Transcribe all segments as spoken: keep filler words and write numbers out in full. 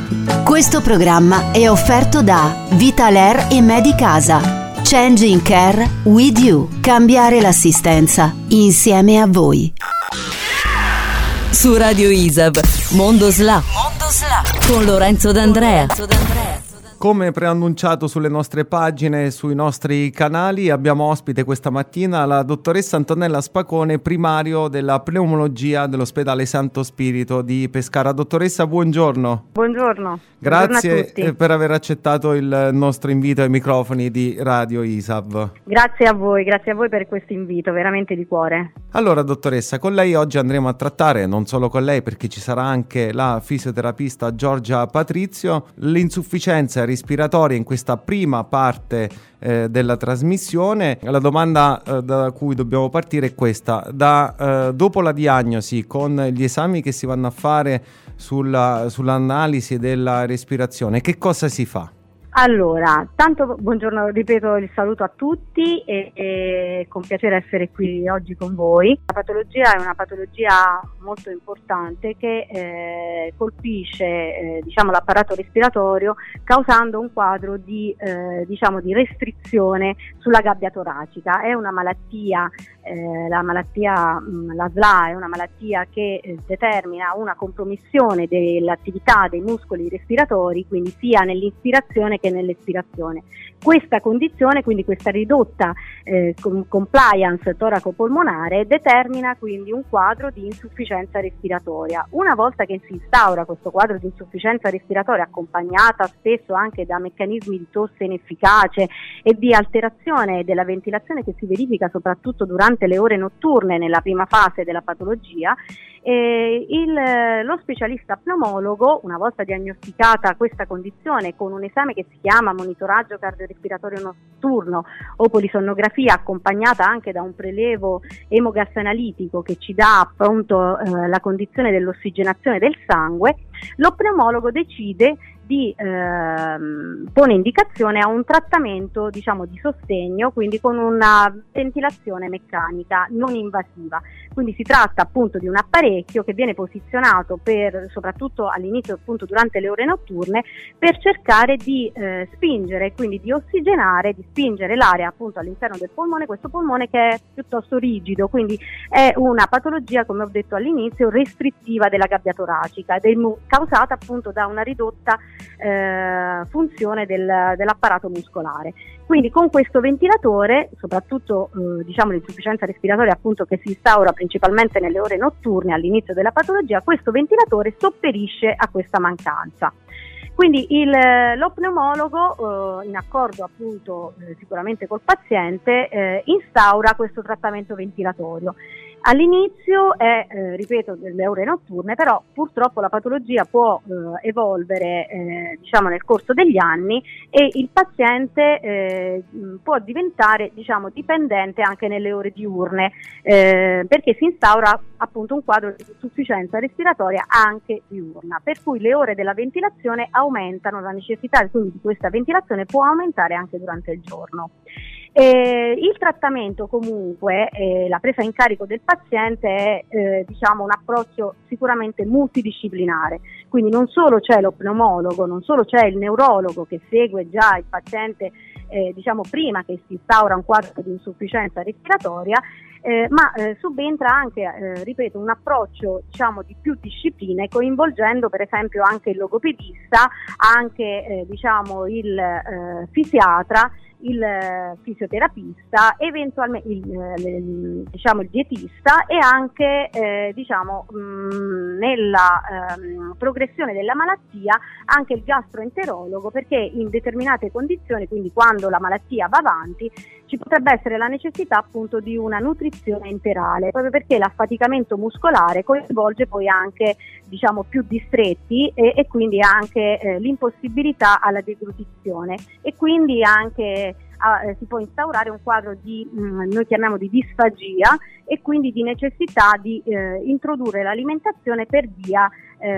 Questo programma è offerto da Vitalair e Medicasa. Changing Care with You. Cambiare l'assistenza insieme a voi. Su Radio I S A V, Mondo S L A, Mondo S L A con Lorenzo D'Andrea. Come preannunciato sulle nostre pagine e sui nostri canali, abbiamo ospite questa mattina la dottoressa Antonella Spacone, primario della pneumologia dell'ospedale Santo Spirito di Pescara. Dottoressa, buongiorno. Buongiorno. Grazie buongiorno a tutti. per aver accettato il nostro invito ai microfoni di Radio I S A V. Grazie a voi, grazie a voi per questo invito, veramente di cuore. Allora, dottoressa, con lei oggi andremo a trattare, non solo con lei perché ci sarà anche la fisioterapista Giorgia Patrizio, l'insufficienza respiratoria in questa prima parte eh, della trasmissione. La domanda eh, da cui dobbiamo partire è questa: da eh, dopo la diagnosi, con gli esami che si vanno a fare sulla, sull'analisi della respirazione, che cosa si fa? Allora, tanto buongiorno, ripeto il saluto a tutti e, e con piacere essere qui oggi con voi. La patologia è una patologia molto importante che eh, colpisce eh, diciamo, l'apparato respiratorio, causando un quadro di, eh, diciamo, di restrizione sulla gabbia toracica. È una malattia, eh, la malattia, mh, la S L A è una malattia che eh, determina una compromissione dell'attività dei muscoli respiratori, quindi sia nell'ispirazione che nell'espirazione. Questa condizione, quindi questa ridotta eh, compliance toraco-polmonare, determina quindi un quadro di insufficienza respiratoria. Una volta che si instaura questo quadro di insufficienza respiratoria, accompagnata spesso anche da meccanismi di tosse inefficace e di alterazione della ventilazione che si verifica soprattutto durante le ore notturne nella prima fase della patologia, Eh, il, lo specialista pneumologo, una volta diagnosticata questa condizione con un esame che si chiama monitoraggio cardiorespiratorio notturno o polisonnografia, accompagnata anche da un prelevo emogas analitico che ci dà appunto eh, la condizione dell'ossigenazione del sangue, lo pneumologo decide di ehm, pone indicazione a un trattamento, diciamo, di sostegno, quindi con una ventilazione meccanica non invasiva. Quindi si tratta appunto di un apparecchio che viene posizionato per, soprattutto all'inizio, appunto durante le ore notturne, per cercare di eh, spingere, quindi di ossigenare, di spingere l'aria appunto all'interno del polmone, questo polmone che è piuttosto rigido, quindi è una patologia, come ho detto all'inizio, restrittiva della gabbia toracica ed è mu- causata appunto da una ridotta eh, funzione del, dell'apparato muscolare. Quindi con questo ventilatore, soprattutto eh, diciamo l'insufficienza respiratoria appunto che si instaura principalmente nelle ore notturne all'inizio della patologia, questo ventilatore sopperisce a questa mancanza. Quindi il, lo pneumologo, eh, in accordo appunto eh, sicuramente col paziente, eh, instaura questo trattamento ventilatorio. All'inizio è, eh, ripeto, delle ore notturne, però purtroppo la patologia può eh, evolvere eh, diciamo nel corso degli anni e il paziente eh, può diventare, diciamo, dipendente anche nelle ore diurne, eh, perché si instaura appunto un quadro di insufficienza respiratoria anche diurna, per cui le ore della ventilazione aumentano, la necessità quindi di questa ventilazione può aumentare anche durante il giorno. Eh, il trattamento comunque, eh, la presa in carico del paziente è eh, diciamo un approccio sicuramente multidisciplinare, quindi non solo c'è lo pneumologo, non solo c'è il neurologo che segue già il paziente eh, diciamo prima che si instaura un quadro di insufficienza respiratoria, Eh, ma eh, subentra anche, eh, ripeto, un approccio diciamo di più discipline, coinvolgendo per esempio anche il logopedista, anche eh, diciamo il eh, fisiatra, il eh, fisioterapista, eventualmente il, eh, diciamo il dietista e anche eh, diciamo mh, nella ehm, progressione della malattia anche il gastroenterologo, perché in determinate condizioni, quindi quando la malattia va avanti, ci potrebbe essere la necessità appunto di una nutrizione enterale, proprio perché l'affaticamento muscolare coinvolge poi anche diciamo più distretti e, e quindi anche eh, l'impossibilità alla deglutizione e quindi anche ah, eh, si può instaurare un quadro di mh, noi chiamiamo di disfagia e quindi di necessità di eh, introdurre l'alimentazione per via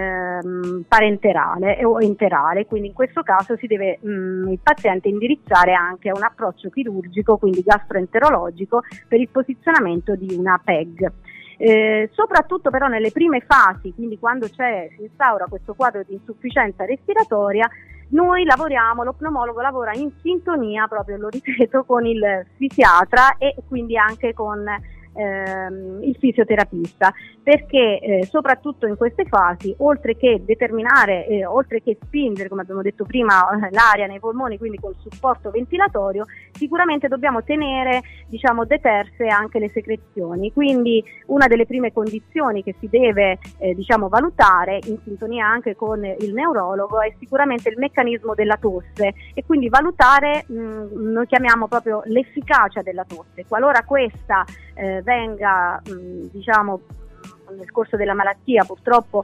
ehm, parenterale o enterale, quindi in questo caso si deve mh, il paziente indirizzare anche a un approccio chirurgico, quindi gastroenterologico, per il posizionamento di una P E G. Eh, soprattutto però nelle prime fasi, quindi quando c'è, si instaura questo quadro di insufficienza respiratoria, noi lavoriamo, lo pneumologo lavora in sintonia, proprio lo ripeto, con il fisiatra e quindi anche con ehm, il fisioterapista, perché eh, soprattutto in queste fasi, oltre che determinare, eh, oltre che spingere, come abbiamo detto prima, l'aria nei polmoni, quindi col supporto ventilatorio, sicuramente dobbiamo tenere, diciamo, deterse anche le secrezioni. Quindi una delle prime condizioni che si deve eh, diciamo valutare, in sintonia anche con il neurologo, è sicuramente il meccanismo della tosse, e quindi valutare, mh, noi chiamiamo proprio l'efficacia della tosse. Qualora questa eh, venga mh, diciamo nel corso della malattia purtroppo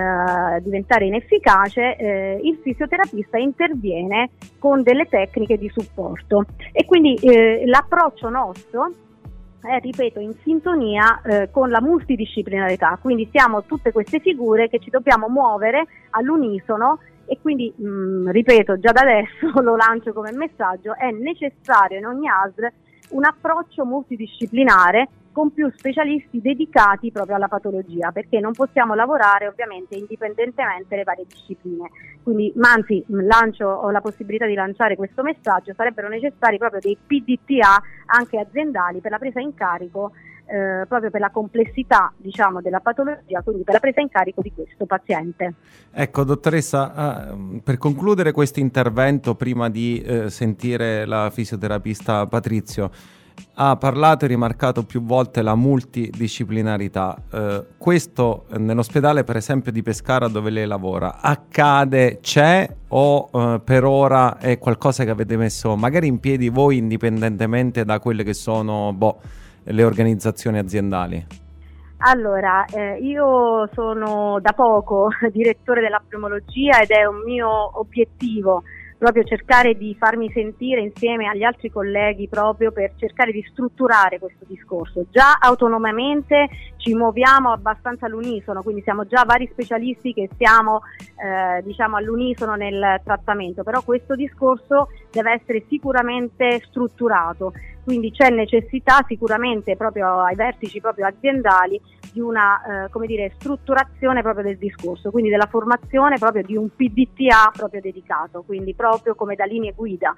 eh, diventare inefficace, eh, il fisioterapista interviene con delle tecniche di supporto, e quindi eh, l'approccio nostro è, ripeto, in sintonia eh, con la multidisciplinarietà, quindi siamo tutte queste figure che ci dobbiamo muovere all'unisono, e quindi mh, ripeto, già da adesso lo lancio come messaggio: è necessario in ogni A S L un approccio multidisciplinare con più specialisti dedicati proprio alla patologia, perché non possiamo lavorare ovviamente indipendentemente le varie discipline. Quindi, ma anzi, lancio, ho la possibilità di lanciare questo messaggio: sarebbero necessari proprio dei P D T A anche aziendali per la presa in carico, eh, proprio per la complessità, diciamo, della patologia, quindi per la presa in carico di questo paziente. Ecco, dottoressa, eh, per concludere questo intervento, prima di eh, sentire la fisioterapista Patrizio, ha parlato e rimarcato più volte la multidisciplinarità. Eh, questo eh, nell'ospedale, per esempio, di Pescara, dove lei lavora, accade, c'è, o eh, per ora è qualcosa che avete messo magari in piedi voi indipendentemente da quelle che sono boh, le organizzazioni aziendali? Allora, eh, io sono da poco direttore della pneumologia ed è un mio obiettivo proprio cercare di farmi sentire insieme agli altri colleghi, proprio per cercare di strutturare questo discorso. Già autonomamente ci muoviamo abbastanza all'unisono, quindi siamo già vari specialisti che siamo eh, diciamo all'unisono nel trattamento, però questo discorso deve essere sicuramente strutturato, quindi c'è necessità sicuramente proprio ai vertici proprio aziendali di una eh, come dire strutturazione proprio del discorso, quindi della formazione proprio di un P D T A proprio dedicato, quindi proprio come da linee guida.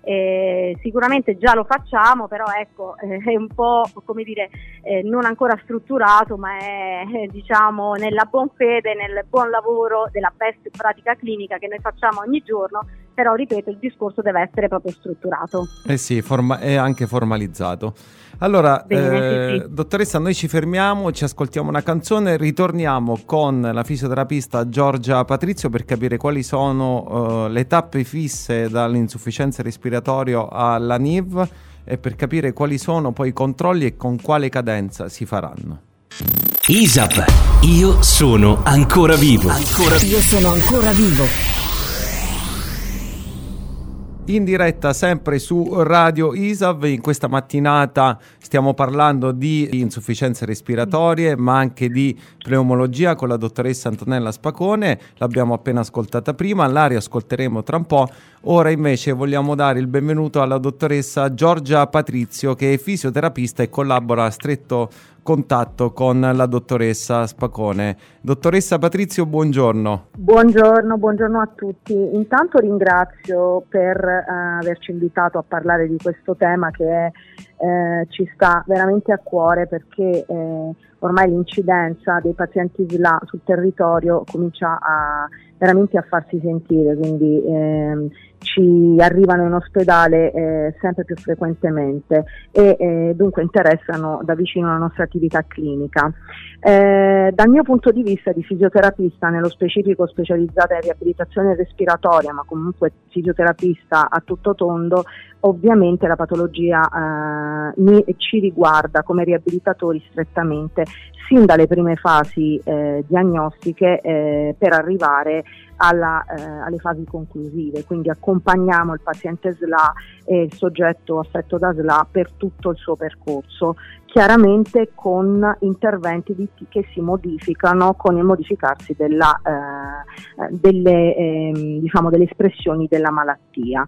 Eh, sicuramente già lo facciamo, però ecco eh, è un po' come dire eh, non ancora strutturato, ma è eh, diciamo nella buon fede, nel buon lavoro della best pratica clinica che noi facciamo ogni giorno, però ripeto, il discorso deve essere proprio strutturato. Eh sì, forma- è anche formalizzato. Allora, Bene, eh, sì, sì. dottoressa, noi ci fermiamo, ci ascoltiamo una canzone, ritorniamo con la fisioterapista Giorgia Patrizio per capire quali sono uh, le tappe fisse dall'insufficienza respiratoria alla N I V e per capire quali sono poi i controlli e con quale cadenza si faranno. I S A P, io sono ancora vivo. Ancora Io sono ancora vivo. In diretta sempre su Radio I S A V. In questa mattinata stiamo parlando di insufficienze respiratorie, ma anche di pneumologia con la dottoressa Antonella Spacone. L'abbiamo appena ascoltata prima, la riascolteremo tra un po'. Ora invece vogliamo dare il benvenuto alla dottoressa Giorgia Patrizio, che è fisioterapista e collabora a stretto contatto con la dottoressa Spacone. Dottoressa Patrizio, buongiorno. Buongiorno, buongiorno a tutti. Intanto ringrazio per eh, averci invitato a parlare di questo tema che eh, ci sta veramente a cuore, perché eh, ormai l'incidenza dei pazienti S L A sul territorio comincia a veramente a farsi sentire, quindi ehm, ci arrivano in ospedale eh, sempre più frequentemente e eh, dunque interessano da vicino la nostra attività clinica. Eh, dal mio punto di vista di fisioterapista, nello specifico specializzata in riabilitazione respiratoria, ma comunque fisioterapista a tutto tondo, ovviamente la patologia eh, mi, ci riguarda come riabilitatori strettamente sin dalle prime fasi eh, diagnostiche eh, per arrivare alla, eh, alle fasi conclusive, quindi accompagniamo il paziente S L A e il soggetto affetto da S L A per tutto il suo percorso, chiaramente con interventi di, che si modificano con il modificarsi della, eh, delle, eh, diciamo delle espressioni della malattia.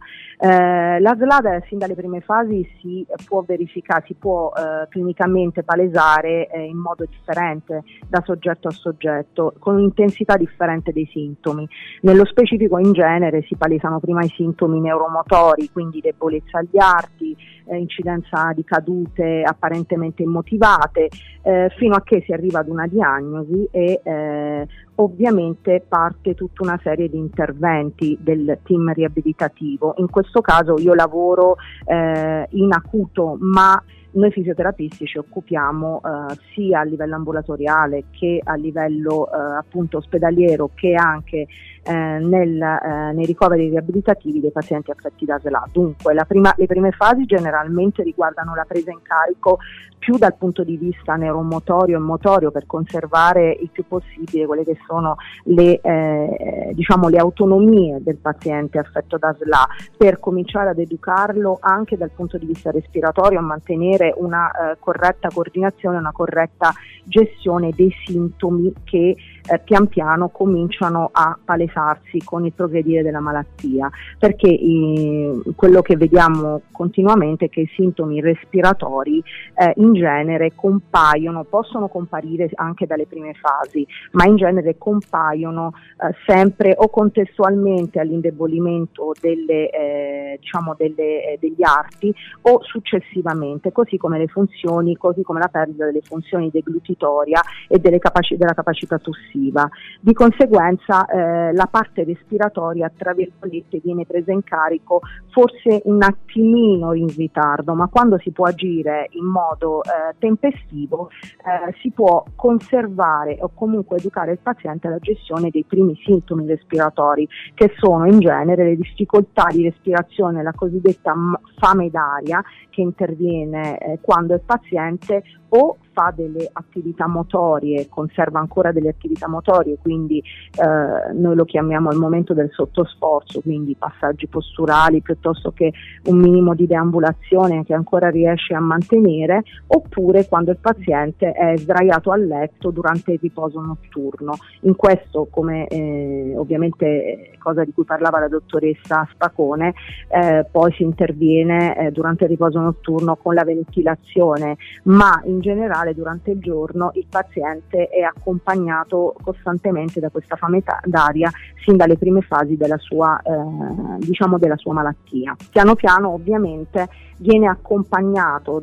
Eh, la S L A sin dalle prime fasi si può verificare, si può eh, clinicamente palesare eh, in modo differente da soggetto a soggetto, con un'intensità differente dei sintomi. Nello specifico, in genere, si palesano prima i sintomi neuromotori, quindi debolezza agli arti, eh, incidenza di cadute apparentemente immotivate, eh, fino a che si arriva ad una diagnosi e eh, ovviamente parte tutta una serie di interventi del team riabilitativo. In questo caso io lavoro eh, in acuto, ma noi fisioterapisti ci occupiamo eh, sia a livello ambulatoriale che a livello eh, appunto ospedaliero, che anche eh, nel, eh, nei ricoveri riabilitativi dei pazienti affetti da S L A. Dunque la prima, le prime fasi generalmente riguardano la presa in carico più dal punto di vista neuromotorio e motorio, per conservare il più possibile quelle che sono le, eh, diciamo, le autonomie del paziente affetto da S L A, per cominciare ad educarlo anche dal punto di vista respiratorio, a mantenere una eh, corretta coordinazione, una corretta gestione dei sintomi che eh, pian piano cominciano a palesarsi con il progredire della malattia, perché eh, quello che vediamo continuamente è che i sintomi respiratori eh, in genere compaiono, possono comparire anche dalle prime fasi, ma in genere compaiono eh, sempre o contestualmente all'indebolimento delle, eh, diciamo delle, eh, degli arti, o successivamente, così come le funzioni, così come la perdita delle funzioni deglutitoria e delle capaci- della capacità tossiva. Di conseguenza eh, la parte respiratoria, tra virgolette, viene presa in carico forse un attimino in ritardo, ma quando si può agire in modo eh, tempestivo eh, si può conservare o comunque educare il paziente alla gestione dei primi sintomi respiratori, che sono in genere le difficoltà di respirazione, la cosiddetta fame d'aria, che interviene eh, quando il paziente o fa delle attività motorie, conserva ancora delle attività motorie, quindi eh, noi lo chiamiamo il momento del sottosforzo, quindi passaggi posturali piuttosto che un minimo di deambulazione che ancora riesce a mantenere, oppure quando il paziente è sdraiato a letto durante il riposo notturno. In questo, come eh, ovviamente cosa di cui parlava la dottoressa Spacone, eh, poi si interviene eh, durante il riposo notturno con la ventilazione, ma in generale durante il giorno il paziente è accompagnato costantemente da questa fame d'aria sin dalle prime fasi della sua, eh, diciamo della sua malattia. Piano piano ovviamente viene accompagnato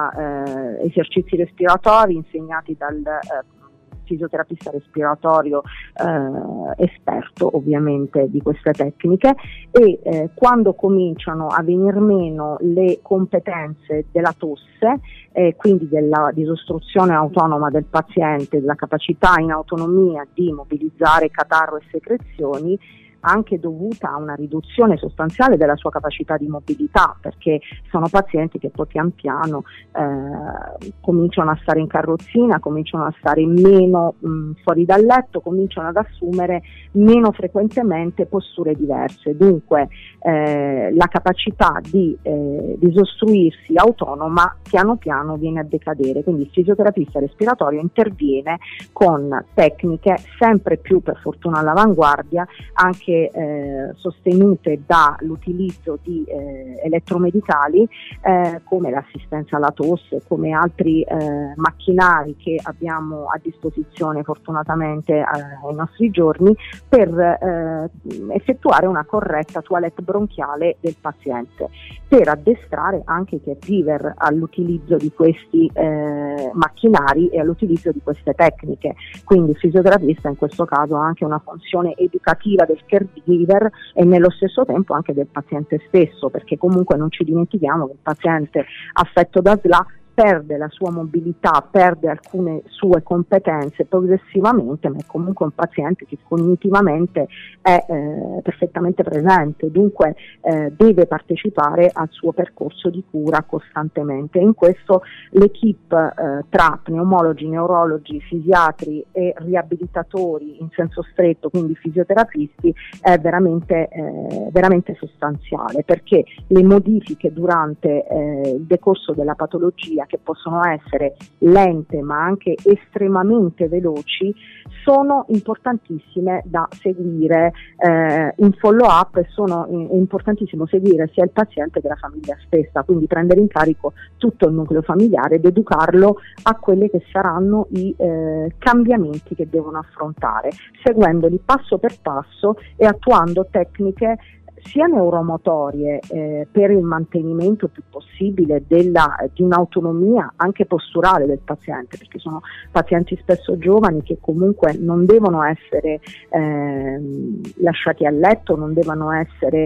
da eh, esercizi respiratori insegnati dal eh, fisioterapista respiratorio eh, esperto ovviamente di queste tecniche, e eh, quando cominciano a venir meno le competenze della tosse, eh, quindi della disostruzione autonoma del paziente, della capacità in autonomia di mobilizzare catarro e secrezioni, anche dovuta a una riduzione sostanziale della sua capacità di mobilità, perché sono pazienti che poi pian piano eh, cominciano a stare in carrozzina, cominciano a stare meno mh, fuori dal letto, cominciano ad assumere meno frequentemente posture diverse. Dunque eh, la capacità di eh, disostruirsi autonoma piano piano viene a decadere, quindi il fisioterapista respiratorio interviene con tecniche sempre più, per fortuna, all'avanguardia, anche Eh, sostenute dall'utilizzo di eh, elettromedicali eh, come l'assistenza alla tosse, come altri eh, macchinari che abbiamo a disposizione fortunatamente eh, ai nostri giorni, per eh, effettuare una corretta toilette bronchiale del paziente, per addestrare anche i caregiver all'utilizzo di questi eh, macchinari e all'utilizzo di queste tecniche. Quindi il fisioterapista in questo caso ha anche una funzione educativa del caregiver e nello stesso tempo anche del paziente stesso, perché comunque non ci dimentichiamo che il paziente affetto da S L A perde la sua mobilità, perde alcune sue competenze progressivamente, ma è comunque un paziente che cognitivamente è eh, perfettamente presente, dunque eh, deve partecipare al suo percorso di cura costantemente. In questo l'equipe eh, tra pneumologi, neurologi, fisiatri e riabilitatori in senso stretto, quindi fisioterapisti, è veramente, eh, veramente sostanziale, perché le modifiche durante eh, il decorso della patologia, che possono essere lente ma anche estremamente veloci, sono importantissime da seguire eh, in follow up, e sono in, è importantissimo seguire sia il paziente che la famiglia stessa, quindi prendere in carico tutto il nucleo familiare ed educarlo a quelli che saranno i eh, cambiamenti che devono affrontare, seguendoli passo per passo e attuando tecniche sia neuromotorie eh, per il mantenimento più possibile della, di un'autonomia anche posturale del paziente, perché sono pazienti spesso giovani che comunque non devono essere eh, lasciati a letto, non devono essere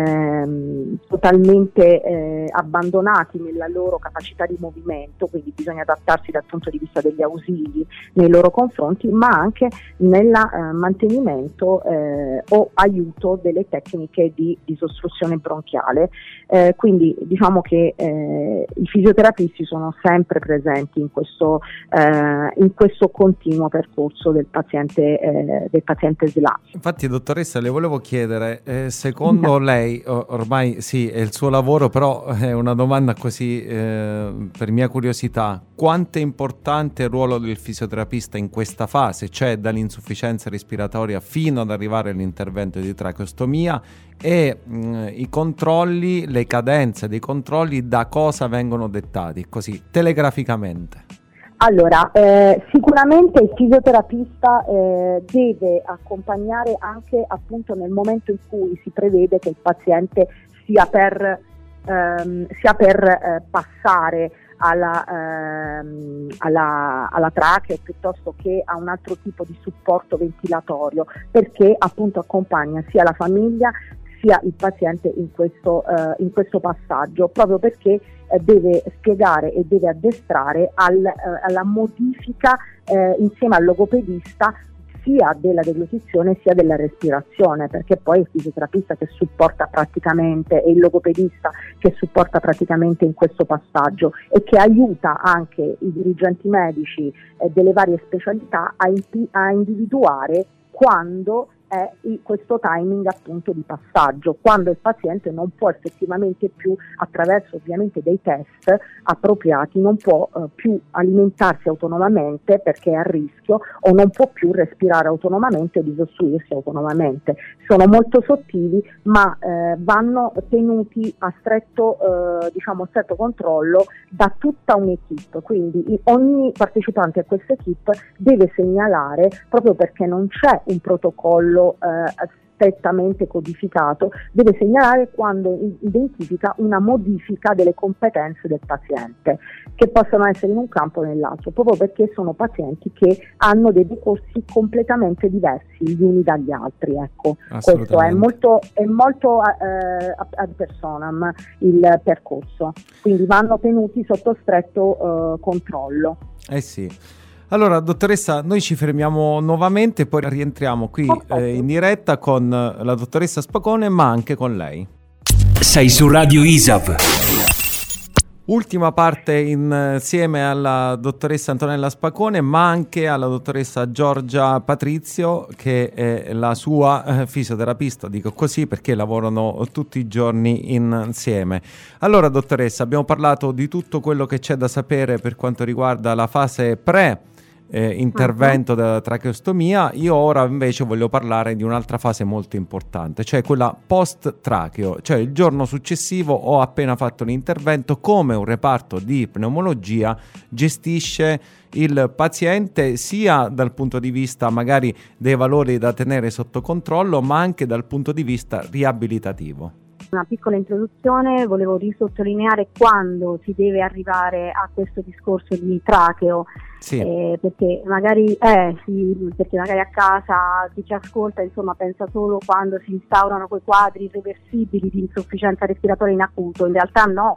eh, totalmente eh, abbandonati nella loro capacità di movimento, quindi bisogna adattarsi dal punto di vista degli ausili nei loro confronti, ma anche nel eh, mantenimento eh, o aiuto delle tecniche di disostruzione bronchiale, eh, quindi diciamo che eh, i fisioterapisti sono sempre presenti in questo, eh, in questo continuo percorso del paziente, eh, del paziente S L A. Infatti, dottoressa, le volevo chiedere, eh, secondo no. lei, or- ormai sì, è il suo lavoro, però è una domanda così eh, per mia curiosità, quanto è importante il ruolo del fisioterapista in questa fase, cioè dall'insufficienza respiratoria fino ad arrivare all'intervento di tracheostomia, e mh, i controlli, le cadenze dei controlli da cosa vengono dettati, così telegraficamente? Allora, eh, sicuramente il fisioterapista eh, deve accompagnare anche appunto nel momento in cui si prevede che il paziente sia per, ehm, sia per eh, passare alla, ehm, alla, alla trachea, piuttosto che a un altro tipo di supporto ventilatorio, perché appunto accompagna sia la famiglia sia il paziente in questo, eh, in questo passaggio, proprio perché eh, deve spiegare e deve addestrare al, eh, alla modifica eh, insieme al logopedista sia della deglutizione sia della respirazione, perché poi il fisioterapista che supporta praticamente e il logopedista che supporta praticamente in questo passaggio e che aiuta anche i dirigenti medici eh, delle varie specialità a, impi- a individuare quando è questo timing appunto di passaggio, quando il paziente non può effettivamente più, attraverso ovviamente dei test appropriati, non può eh, più alimentarsi autonomamente perché è a rischio, o non può più respirare autonomamente o disostruirsi autonomamente. Sono molto sottili, ma eh, vanno tenuti a stretto, eh, diciamo, stretto controllo da tutta un'equipe, quindi ogni partecipante a questa equipe deve segnalare, proprio perché non c'è un protocollo Eh, strettamente codificato, deve segnalare quando identifica una modifica delle competenze del paziente, che possono essere in un campo o nell'altro, proprio perché sono pazienti che hanno dei decorsi completamente diversi gli uni dagli altri. Ecco, questo è molto, è molto eh, ad personam il percorso, quindi vanno tenuti sotto stretto eh, controllo. Eh sì. Allora, dottoressa, noi ci fermiamo nuovamente e poi rientriamo qui eh, in diretta con la dottoressa Spacone, ma anche con lei. Sei su Radio I S A V. Ultima parte insieme alla dottoressa Antonella Spacone, ma anche alla dottoressa Giorgia Patrizio, che è la sua fisioterapista, dico così perché lavorano tutti i giorni insieme. Allora, dottoressa, abbiamo parlato di tutto quello che c'è da sapere per quanto riguarda la fase pre Eh, intervento uh-huh. della tracheostomia. Io ora invece voglio parlare di un'altra fase molto importante, cioè quella post tracheo, cioè il giorno successivo ho appena fatto l'intervento, come un reparto di pneumologia gestisce il paziente sia dal punto di vista magari dei valori da tenere sotto controllo, ma anche dal punto di vista riabilitativo. Una piccola introduzione, volevo risottolineare quando si deve arrivare a questo discorso di tracheo, sì. eh, perché magari eh, sì, perché magari a casa chi ci ascolta insomma pensa solo quando si instaurano quei quadri irreversibili di insufficienza respiratoria in acuto. In realtà no,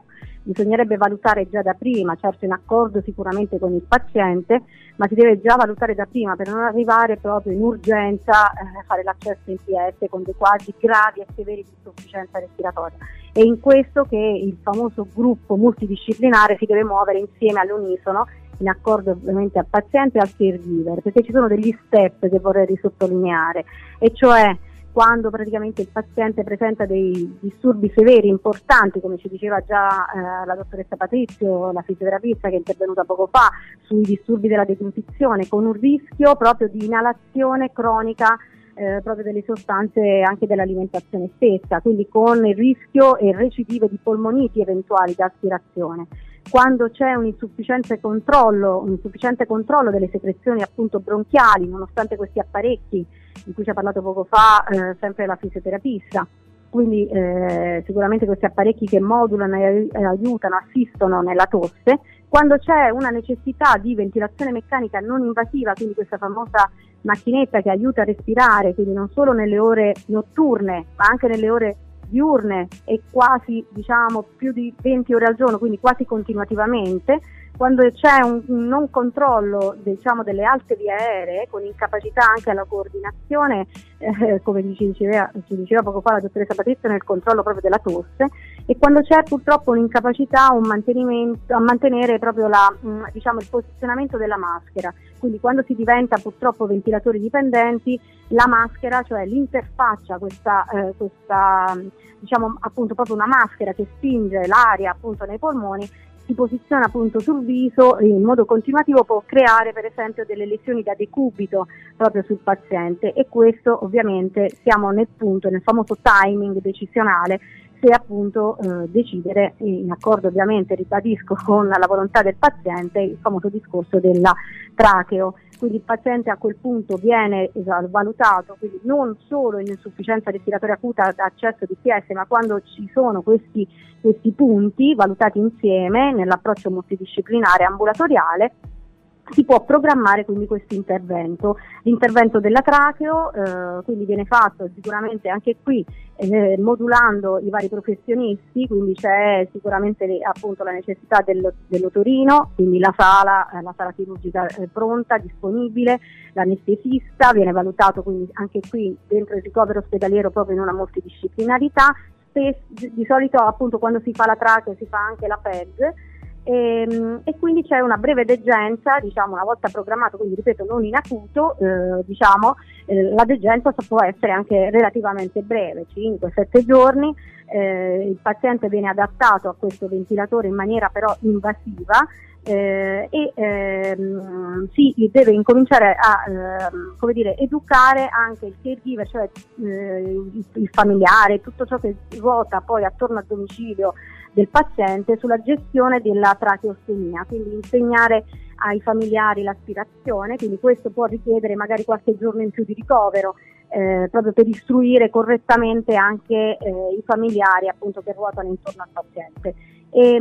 bisognerebbe valutare già da prima, certo in accordo sicuramente con il paziente, ma si deve già valutare da prima per non arrivare proprio in urgenza eh, a fare l'accesso in P S con dei quadri gravi e severi di insufficienza respiratoria. È in questo che il famoso gruppo multidisciplinare si deve muovere insieme all'unisono, in accordo ovviamente al paziente e al caregiver, perché ci sono degli step che vorrei risottolineare, e cioè quando praticamente il paziente presenta dei disturbi severi importanti, come ci diceva già eh, la dottoressa Patrizio, la fisioterapista che è intervenuta poco fa, sui disturbi della deglutizione, con un rischio proprio di inalazione cronica eh, proprio delle sostanze anche dell'alimentazione stessa, quindi con il rischio e recidive di polmoniti eventuali da aspirazione. Quando c'è un insufficiente controllo, un insufficiente controllo delle secrezioni appunto bronchiali, nonostante questi apparecchi di cui ci ha parlato poco fa eh, sempre la fisioterapista, quindi eh, sicuramente questi apparecchi che modulano e aiutano, assistono nella tosse. Quando c'è una necessità di ventilazione meccanica non invasiva, quindi questa famosa macchinetta che aiuta a respirare, quindi non solo nelle ore notturne ma anche nelle ore diurne e quasi diciamo più di venti ore al giorno, quindi quasi continuativamente, quando c'è un, un non controllo diciamo delle alte vie aeree con incapacità anche alla coordinazione, eh, come ci diceva, ci diceva poco fa la dottoressa Patrizio, nel controllo proprio della tosse, e quando c'è purtroppo un'incapacità un mantenimento, a mantenere proprio la, mh, diciamo il posizionamento della maschera, quindi quando si diventa purtroppo ventilatori dipendenti, la maschera, cioè l'interfaccia, questa, eh, questa diciamo appunto proprio una maschera che spinge l'aria appunto nei polmoni, si posiziona appunto sul viso e in modo continuativo può creare per esempio delle lesioni da decubito proprio sul paziente, e questo ovviamente siamo nel punto, nel famoso timing decisionale, se appunto eh, decidere, in accordo ovviamente, ribadisco, con la volontà del paziente, il famoso discorso della tracheo. Quindi il paziente a quel punto viene valutato, quindi non solo in insufficienza respiratoria acuta da accesso di P S, ma quando ci sono questi, questi punti valutati insieme nell'approccio multidisciplinare ambulatoriale, si può programmare quindi questo intervento. L'intervento della tracheo eh, quindi viene fatto sicuramente anche qui eh, modulando i vari professionisti, quindi c'è sicuramente le, appunto la necessità dello, dell'otorino, quindi la sala, eh, la sala chirurgica eh, pronta, disponibile, l'anestesista, viene valutato quindi anche qui dentro il ricovero ospedaliero proprio in una multidisciplinarità. Spes- di solito appunto quando si fa la tracheo si fa anche la P E G, E, e quindi c'è una breve degenza, diciamo una volta programmato, quindi ripeto non in acuto, eh, diciamo eh, la degenza può essere anche relativamente breve, cinque sette giorni, eh, il paziente viene adattato a questo ventilatore in maniera però invasiva eh, e ehm, si deve incominciare a ehm, come dire, educare anche il caregiver, cioè eh, il, il familiare, tutto ciò che ruota poi attorno al domicilio del paziente sulla gestione della tracheostomia, quindi insegnare ai familiari l'aspirazione, quindi questo può richiedere magari qualche giorno in più di ricovero, eh, proprio per istruire correttamente anche eh, i familiari appunto che ruotano intorno al paziente. E,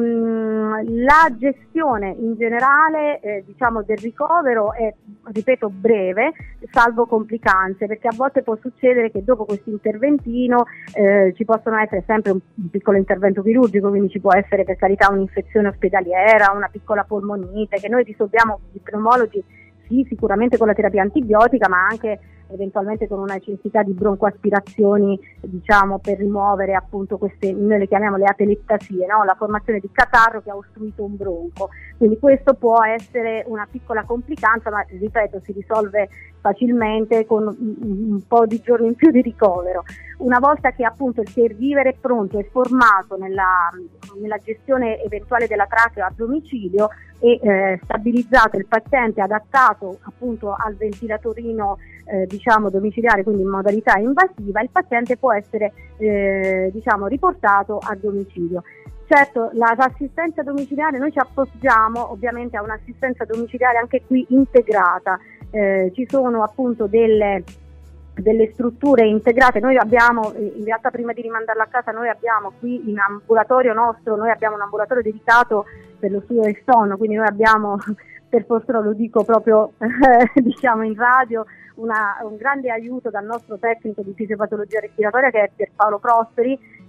mh, la gestione in generale eh, diciamo del ricovero è, ripeto, breve, salvo complicanze, perché a volte può succedere che dopo questo interventino eh, ci possono essere sempre un, un piccolo intervento chirurgico, quindi ci può essere per carità un'infezione ospedaliera, una piccola polmonite che noi risolviamo, gli pneumologi, sì, sicuramente con la terapia antibiotica, ma anche eventualmente con una necessità di broncoaspirazioni, diciamo, per rimuovere appunto queste, noi le chiamiamo le atelettasie, no? La formazione di catarro che ha ostruito un bronco. Quindi questo può essere una piccola complicanza, ma ripeto, si risolve facilmente con un, un po' di giorni in più di ricovero. Una volta che appunto il caregiver è pronto, è formato nella, nella gestione eventuale della trachea a domicilio e eh, stabilizzato il paziente, adattato appunto al ventilatorino eh, diciamo domiciliare, quindi in modalità invasiva, il paziente può essere eh, diciamo riportato a domicilio. Certo, la, l'assistenza domiciliare, noi ci appoggiamo ovviamente a un'assistenza domiciliare anche qui integrata, eh, ci sono appunto delle delle strutture integrate. Noi abbiamo, in realtà prima di rimandarla a casa, noi abbiamo qui in ambulatorio nostro, noi abbiamo un ambulatorio dedicato per lo studio del sonno, quindi noi abbiamo, per fortuna lo dico proprio eh, diciamo in radio, una, un grande aiuto dal nostro tecnico di fisiopatologia respiratoria che è Pier Paolo Prosperi,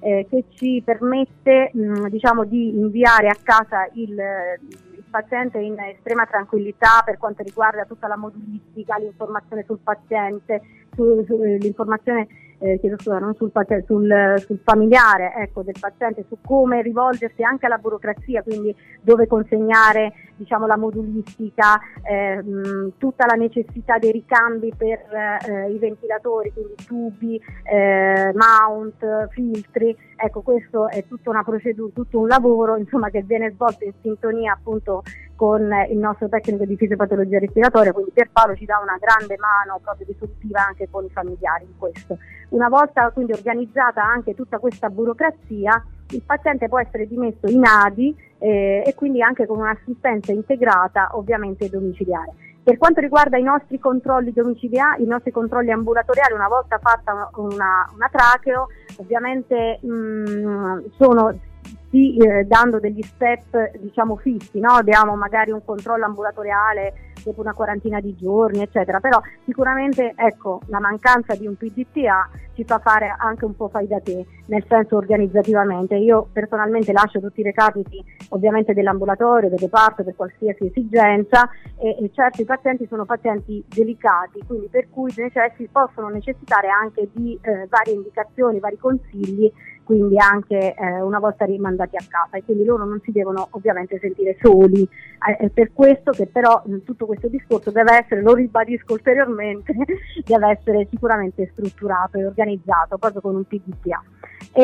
eh, che ci permette mh, diciamo di inviare a casa il, il paziente in estrema tranquillità per quanto riguarda tutta la modulistica, l'informazione sul paziente, su, su, l'informazione eh, chiedo scusa, non sul, sul, sul familiare ecco, del paziente, su come rivolgersi anche alla burocrazia, quindi dove consegnare diciamo la modulistica, eh, mh, tutta la necessità dei ricambi per eh, i ventilatori, quindi tubi, eh, mount, filtri, ecco questo è tutta una procedura, tutto un lavoro insomma che viene svolto in sintonia appunto con il nostro tecnico di fisiopatologia respiratoria, quindi Pierpaolo ci dà una grande mano proprio risolutiva anche con i familiari in questo. Una volta quindi organizzata anche tutta questa burocrazia, il paziente può essere dimesso in A D I eh, e quindi anche con un'assistenza integrata ovviamente domiciliare. Per quanto riguarda i nostri controlli domiciliari, i nostri controlli ambulatoriali, una volta fatta una, una tracheo, ovviamente mh, sono sì, eh, dando degli step diciamo fissi, no? Abbiamo magari un controllo ambulatoriale dopo una quarantina di giorni eccetera, però sicuramente ecco la mancanza di un P D T A ci fa fare anche un po' fai da te, nel senso organizzativamente. Io personalmente lascio tutti i recapiti ovviamente dell'ambulatorio, del reparto per qualsiasi esigenza e, e certo i pazienti sono pazienti delicati, quindi per cui necessi, possono necessitare anche di eh, varie indicazioni, vari consigli, quindi anche eh, una volta rimandati a casa, e quindi loro non si devono ovviamente sentire soli. È eh, per questo che però in tutto questo discorso deve essere, lo ribadisco ulteriormente, deve essere sicuramente strutturato e organizzato proprio con un P D T A.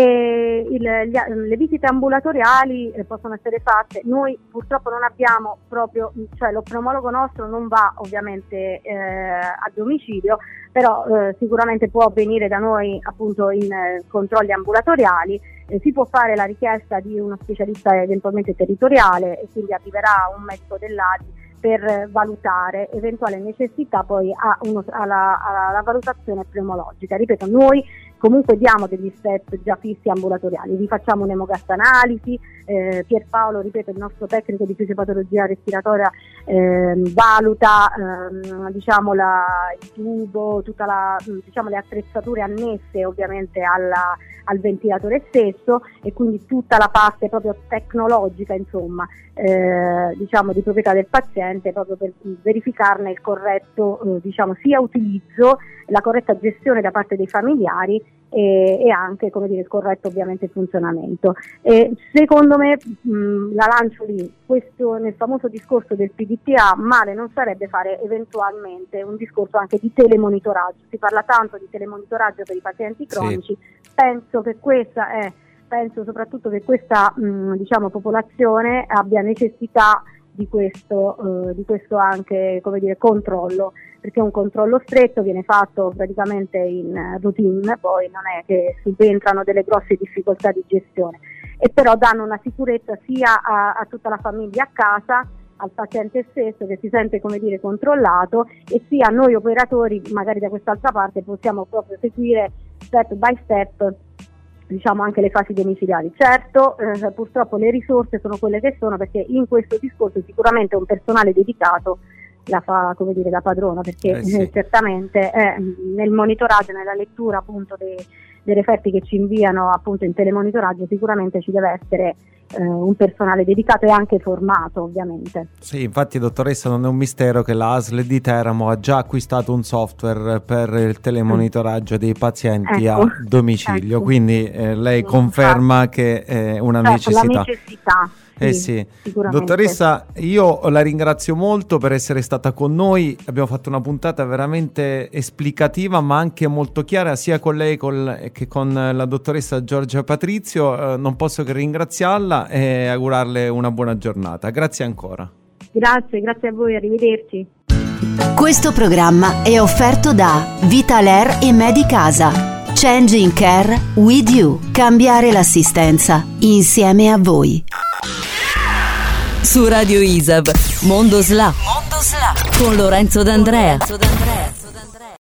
E il, gli, le visite ambulatoriali eh, possono essere fatte, noi purtroppo non abbiamo proprio, cioè lo pneumologo nostro non va ovviamente eh, a domicilio, però eh, sicuramente può venire da noi appunto in eh, controlli ambulatoriali, eh, si può fare la richiesta di uno specialista eventualmente territoriale e quindi arriverà un medico dell'A D I per valutare eventuale necessità poi a uno, alla, alla valutazione pneumologica. Ripeto, noi comunque diamo degli step già fissi ambulatoriali, vi facciamo un'emogastanalisi, eh, Pierpaolo, ripeto, il nostro tecnico di fisiopatologia respiratoria eh, valuta eh, diciamo la, il tubo, tutta la, diciamo le attrezzature annesse ovviamente alla, al ventilatore stesso e quindi tutta la parte proprio tecnologica insomma eh, diciamo di proprietà del paziente, proprio per verificarne il corretto eh, diciamo sia utilizzo, la corretta gestione da parte dei familiari e, e anche come dire il corretto ovviamente funzionamento. E secondo me mh, la lancio lì, questo nel famoso discorso del P D T A, male non sarebbe fare eventualmente un discorso anche di telemonitoraggio, si parla tanto di telemonitoraggio per i pazienti cronici, sì. penso che questa è penso soprattutto che questa mh, diciamo popolazione abbia necessità di questo, eh, di questo anche come dire controllo, perché un controllo stretto viene fatto praticamente in routine, poi non è che subentrano delle grosse difficoltà di gestione, e però danno una sicurezza sia a, a tutta la famiglia a casa, al paziente stesso che si sente come dire controllato, e sia noi operatori magari da quest'altra parte possiamo proprio seguire step by step diciamo anche le fasi domiciliari. Certo, eh, purtroppo le risorse sono quelle che sono, perché in questo discorso sicuramente un personale dedicato la fa come dire da padrona, perché eh sì. eh, certamente eh, nel monitoraggio, nella lettura appunto dei, dei referti che ci inviano appunto in telemonitoraggio sicuramente ci deve essere eh, un personale dedicato e anche formato ovviamente. Sì, infatti dottoressa non è un mistero che la A S L di Teramo ha già acquistato un software per il telemonitoraggio dei pazienti ecco, a domicilio, ecco. quindi eh, lei conferma che è una certo, necessità. La necessità. Eh sì, sì, dottoressa, io la ringrazio molto per essere stata con noi, abbiamo fatto una puntata veramente esplicativa ma anche molto chiara sia con lei col, che con la dottoressa Giorgia Patrizio, eh, non posso che ringraziarla e augurarle una buona giornata, grazie ancora. Grazie, grazie a voi, arrivederci. Questo programma è offerto da Vitaler e Medicasa. Changing Care with you. Cambiare l'assistenza insieme a voi. Su Radio I S A B Mondo S L A Mondo S L A con Lorenzo D'Andrea.